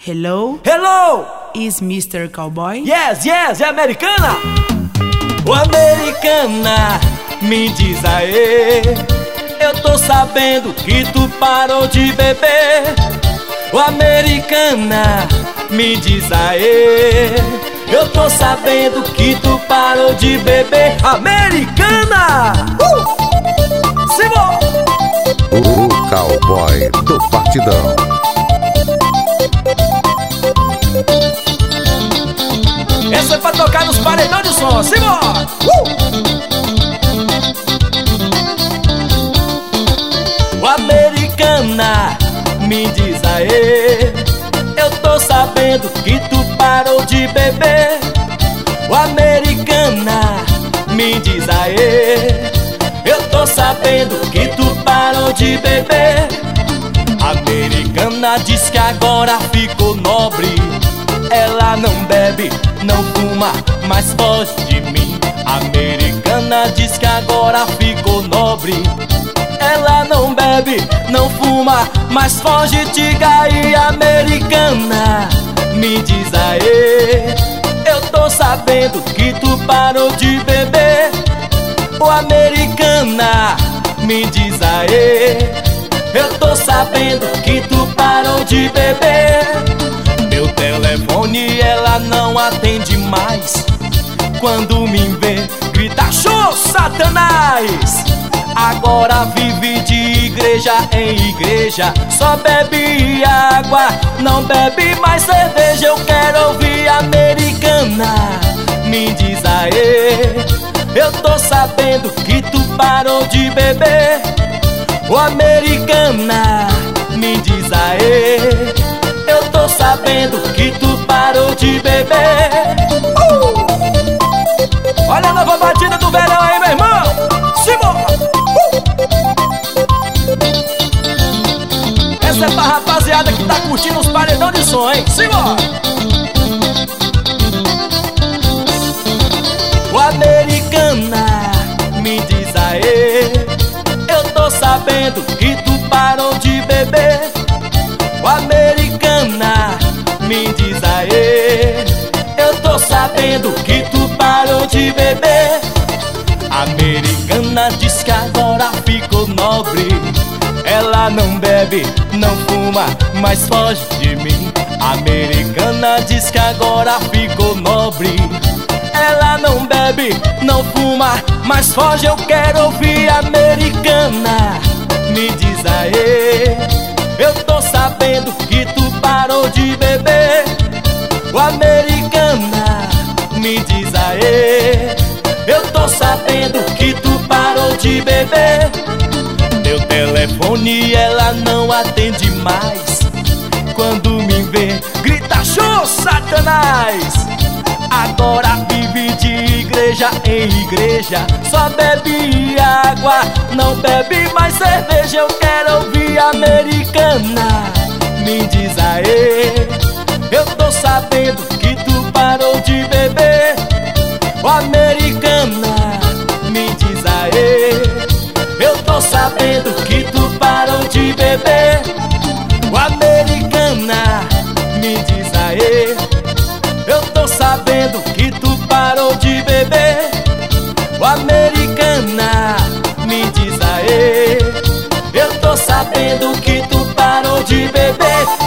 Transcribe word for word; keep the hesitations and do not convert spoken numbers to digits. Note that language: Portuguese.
Hello? Hello! Is mister Cowboy? Yes, yes, é americana? Ô americana, me diz aí, eu tô sabendo que tu parou de beber. Ô americana, me diz aí, eu tô sabendo que tu parou de beber. Americana! Uh! Simão! O cowboy do partidão. Essa é pra tocar nos paredões de som, simbora! Uh! O americana, me diz aí, eu tô sabendo que tu parou de beber. O americana, me diz aí, eu tô sabendo que tu parou de beber. Americana diz que agora ficou nobre. Ela não bebe, não fuma, mas foge de mim. Americana diz que agora ficou nobre. Ela não bebe, não fuma, mas foge. Diga aí, americana, me diz aí, eu tô sabendo que tu parou de beber. Ô americana, me diz aí, eu tô sabendo que tu parou de beber. Meu telefone ela não atende mais. Quando me vê, grita: show, Satanás! Agora vive de igreja em igreja, só bebe água, não bebe mais cerveja. Eu quero ouvir americana, me diz aí, eu tô sabendo que tu parou de beber. Ô americana, me diz aí, eu tô sabendo que tu parou de beber. uh! Olha a nova batida do verão aí, meu irmão. Simbora! Uh! Essa é pra rapaziada que tá curtindo os paredão de som, hein? Simbora! O americana, me diz aí, eu tô sabendo que tu parou de beber. O americana, me diz aí, eu tô sabendo que tu parou de beber. Americana diz que agora ficou nobre. Ela não bebe, não fuma, mas foge de mim. Americana diz que agora ficou nobre. Ela não bebe, não fuma, mas foge. Eu quero ouvir americana, me diz aí, eu tô sabendo que tu parou de beber. O americana, me diz aí, eu tô sabendo que tu parou de beber. Meu telefone ela não atende mais. Quando me vê, grita: show, Satanás! Agora vive de igreja em igreja, só bebe água, não bebe mais cerveja. Eu quero ouvir americana, me diz aí, eu tô sabendo que tu parou de beber. Ô americana, me diz aí, eu tô sabendo que tu parou de beber. Ô americana, me diz aí, eu tô sabendo que tu parou de beber. Ô americana, me diz aí, eu tô sabendo que tu parou de beber.